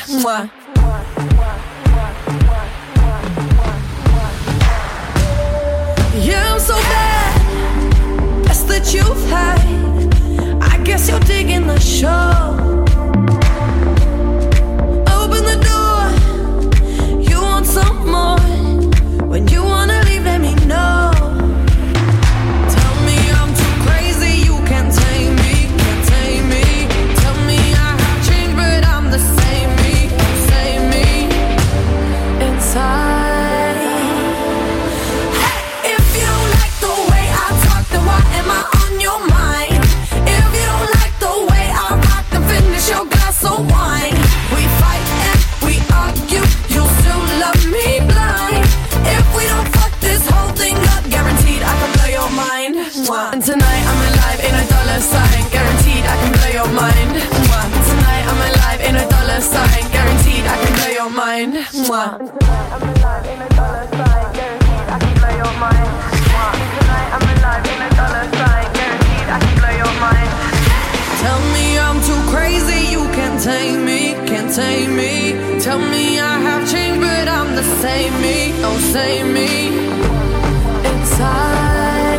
Mwah. Yeah, I'm so bad. That's the truth, hide. I guess you're digging the show. Open the door. You want some more. When you wanna leave, let me know. Tell me I'm too crazy, you can't tame me, can't tame me. Tell me I have changed, but I'm the same me inside. Hey, if you don't like the way I talk, then why am I on your mind? If you don't like the way I rock, then finish your glass of wine. We fight and we argue, you'll still love me blind. If we don't fuck this whole thing up, guaranteed I can blow your mind. And tonight I'm alive in a dollar sign, guaranteed I can blow your mind. Tonight I'm alive in a dollar sign, guaranteed I can blow your mind. Tonight I'm alive in a dollar sign, guaranteed I can blow your mind. Tonight I'm alive in a dollar sign, guaranteed I can blow your mind. Tell me I'm too crazy, you can't tame me, can't tame me. Tell me I have changed, but I'm the same me, oh same me inside.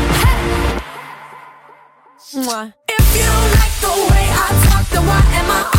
Hey. If you don't like the way I talk, then why am I